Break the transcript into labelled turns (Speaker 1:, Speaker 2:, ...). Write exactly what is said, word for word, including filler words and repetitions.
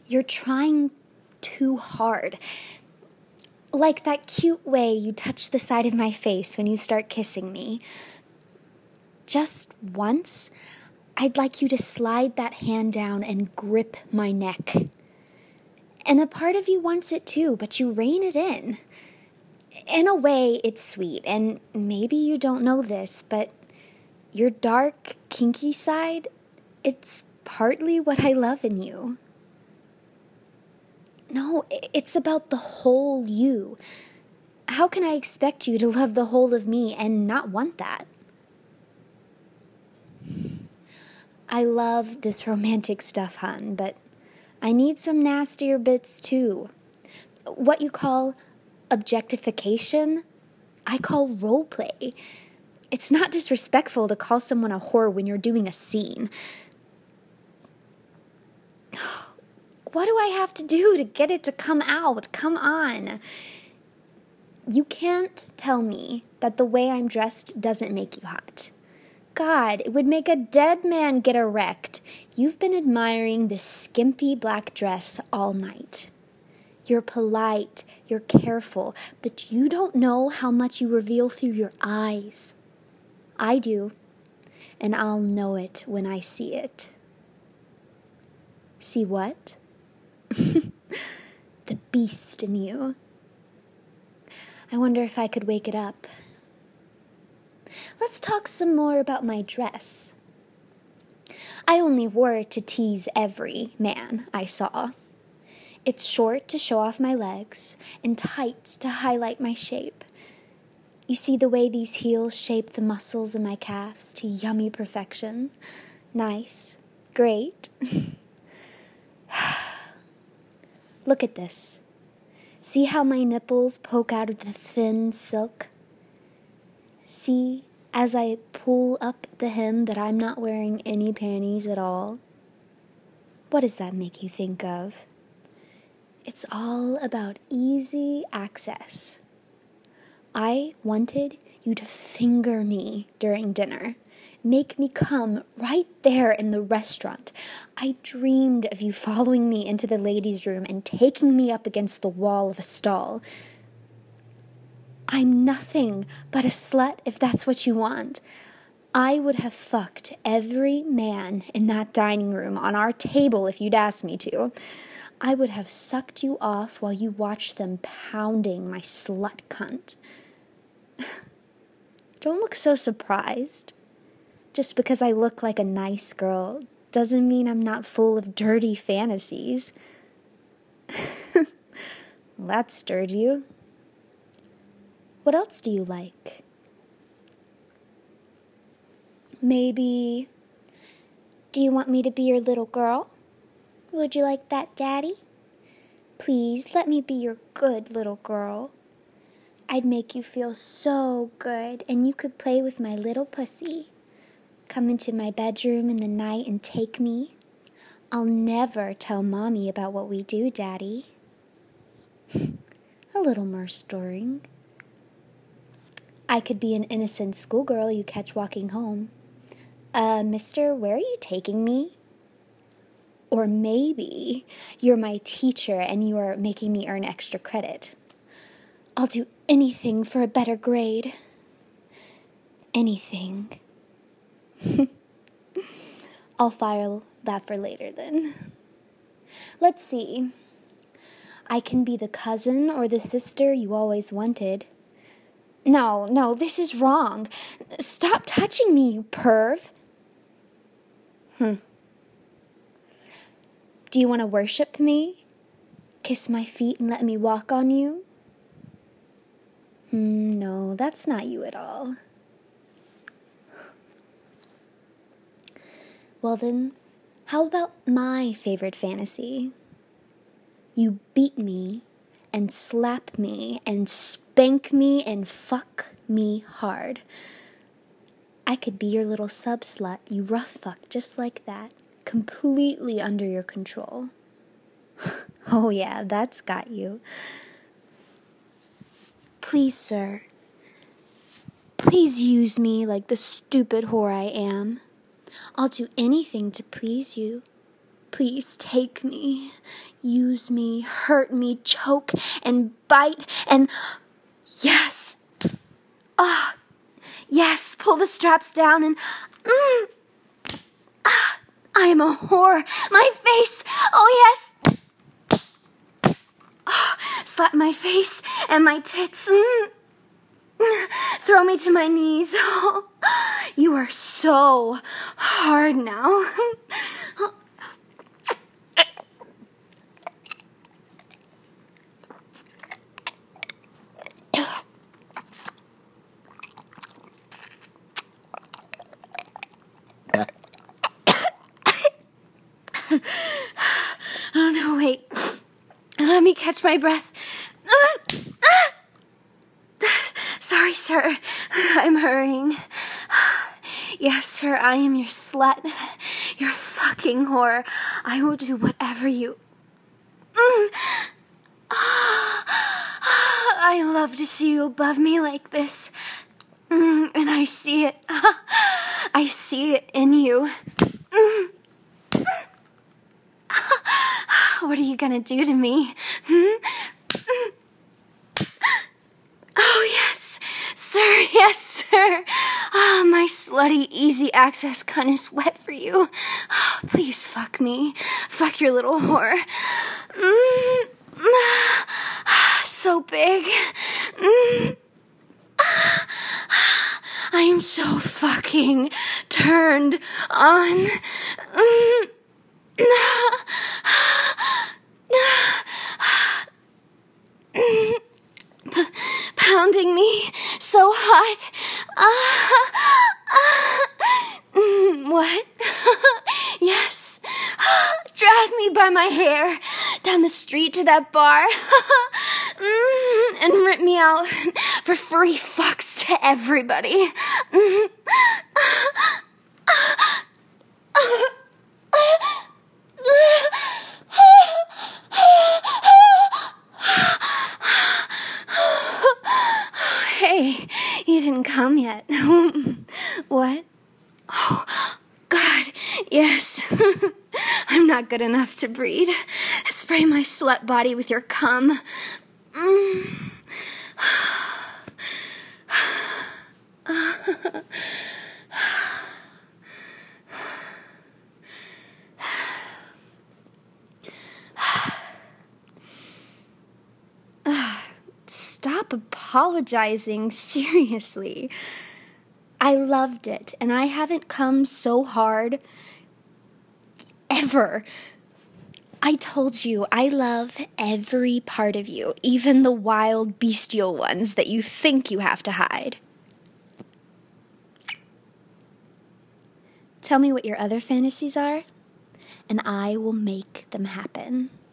Speaker 1: You're trying too hard. Like that cute way you touch the side of my face when you start kissing me. Just once, I'd like you to slide that hand down and grip my neck. And a part of you wants it too, but you rein it in. In a way, it's sweet, and maybe you don't know this, but your dark, kinky side, it's partly what I love in you. No, it's about the whole you. How can I expect you to love the whole of me and not want that? I love this romantic stuff, hon, but I need some nastier bits too. What you call objectification, I call roleplay. It's not disrespectful to call someone a whore when you're doing a scene. What do I have to do to get it to come out? Come on. You can't tell me that the way I'm dressed doesn't make you hot. God, it would make a dead man get erect. You've been admiring this skimpy black dress all night. You're polite, you're careful, but you don't know how much you reveal through your eyes. I do, and I'll know it when I see it. See what? The beast in you. I wonder if I could wake it up. Let's talk some more about my dress. I only wore it to tease every man I saw. It's short to show off my legs and tight to highlight my shape. You see the way these heels shape the muscles in my calves to yummy perfection? Nice. Great. Look at this. See how my nipples poke out of the thin silk? See, as I pull up the hem, that I'm not wearing any panties at all? What does that make you think of? It's all about easy access. I wanted you to finger me during dinner. Make me come right there in the restaurant. I dreamed of you following me into the ladies' room and taking me up against the wall of a stall. I'm nothing but a slut if that's what you want. I would have fucked every man in that dining room on our table if you'd asked me to. I would have sucked you off while you watched them pounding my slut cunt. Don't look so surprised. Just because I look like a nice girl doesn't mean I'm not full of dirty fantasies. That stirred you. What else do you like? Maybe, do you want me to be your little girl? Would you like that, Daddy? Please, let me be your good little girl. I'd make you feel so good, and you could play with my little pussy. Come into my bedroom in the night and take me. I'll never tell Mommy about what we do, Daddy. A little more stirring. I could be an innocent schoolgirl you catch walking home. Uh, mister, where are you taking me? Or maybe you're my teacher and you are making me earn extra credit. I'll do anything for a better grade. Anything. I'll file that for later then. Let's see. I can be the cousin or the sister you always wanted. No, no, this is wrong. Stop touching me, you perv. Hmm. Do you want to worship me? Kiss my feet and let me walk on you? Hmm, no, that's not you at all. Well then, how about my favorite fantasy? You beat me and slap me and spank me and fuck me hard. I could be your little sub-slut you rough fuck just like that, completely under your control. Oh yeah, that's got you. Please, sir, please use me like the stupid whore I am. I'll do anything to please you. Please take me, use me, hurt me, choke and bite and yes. Ah, oh, yes, pull the straps down and mm, ah, I am a whore. My face, oh yes. Oh, slap my face and my tits. Mm. Throw me to my knees. Oh, you are so hard now. Oh no, wait. Let me catch my breath. Sorry, sir. I'm hurrying. Yes, sir, I am your slut. Your fucking whore. I will do whatever you... Mm. I love to see you above me like this. Mm, and I see it. I see it in you. Mm. What are you gonna do to me? Hmm? Oh, yes, sir, yes, sir. Oh, my slutty easy access cunt is wet for you. Oh, please fuck me. Fuck your little whore. Mm. So big. Mm. I am so fucking turned on. Mm. P- pounding me so hot. Uh, uh, what? Yes. Drag me by my hair down the street to that bar and rip me out for free fucks to everybody. Hey, you didn't come yet. What? Oh, God, yes. I'm not good enough to breed. Spray my slut body with your cum. Mm. Stop apologizing, seriously. I loved it, and I haven't come so hard ever. I told you, I love every part of you, even the wild, bestial ones that you think you have to hide. Tell me what your other fantasies are, and I will make them happen.